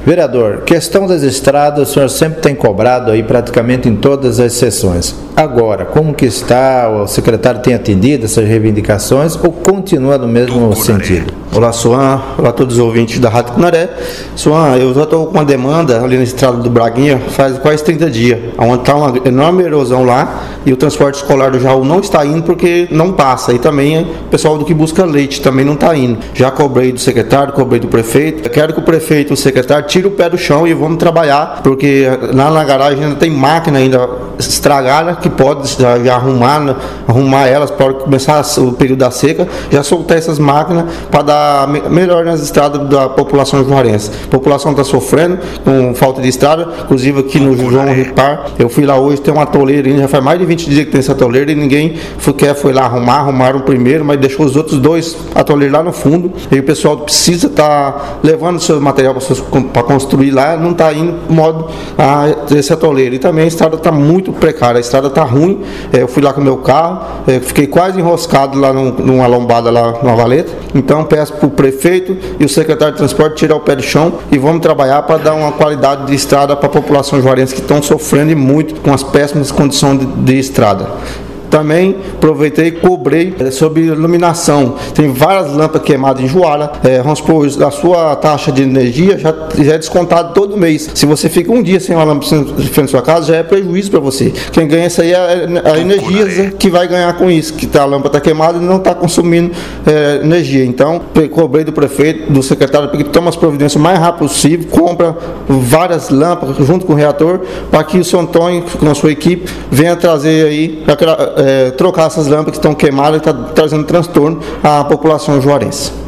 Vereador, questão das estradas, o senhor sempre tem cobrado aí praticamente em todas as sessões. Agora, como que está? O secretário tem atendido essas reivindicações ou continua no mesmo sentido? Olá, Suan. Olá a todos os ouvintes da Rádio Cunaré. Suan, eu já estou com uma demanda ali na estrada do Braguinha faz quase 30 dias, onde está uma enorme erosão lá e o transporte escolar do Jaú não está indo porque não passa. E também o pessoal do que busca leite também não está indo. Já cobrei do secretário, cobrei do prefeito. Eu quero que o prefeito e o secretário tirem o pé do chão e vamos trabalhar, porque lá na garagem ainda tem máquina ainda estragada que pode já arrumar elas para começar o período da seca, já soltar essas máquinas para dar melhor nas estradas da população juarense. A população está sofrendo com falta de estrada, inclusive aqui no João Ripar, eu fui lá hoje, tem uma atoleira, já faz mais de 20 dias que tem essa atoleira e ninguém foi lá arrumaram o primeiro, mas deixou os outros dois atoleiros lá no fundo, e o pessoal precisa estar levando seu material para construir lá, não está indo modo esse atoleiro. E também a estrada está muito precária, a estrada está ruim. Eu fui lá com o meu carro, fiquei quase enroscado lá numa lombada lá numa valeta. Então peço para o prefeito e o secretário de transporte tirar o pé do chão e vamos trabalhar para dar uma qualidade de estrada para a população juarense que estão sofrendo muito com as péssimas condições de estrada. Também aproveitei e cobrei sobre iluminação. Tem várias lâmpadas queimadas em Juara. Vamos supor, a sua taxa de energia já é descontada todo mês. Se você fica um dia sem uma lâmpada em frente à sua casa, já é prejuízo para você. Quem ganha isso aí é a energia que vai ganhar com isso, que a lâmpada está queimada e não está consumindo energia. Então, cobrei do prefeito, do secretário, para que tome as providências o mais rápido possível, compra várias lâmpadas junto com o reator, para que o seu Antônio, com a sua equipe, venha trazer aí trocar essas lâmpadas que estão queimadas e está trazendo transtorno à população juarense.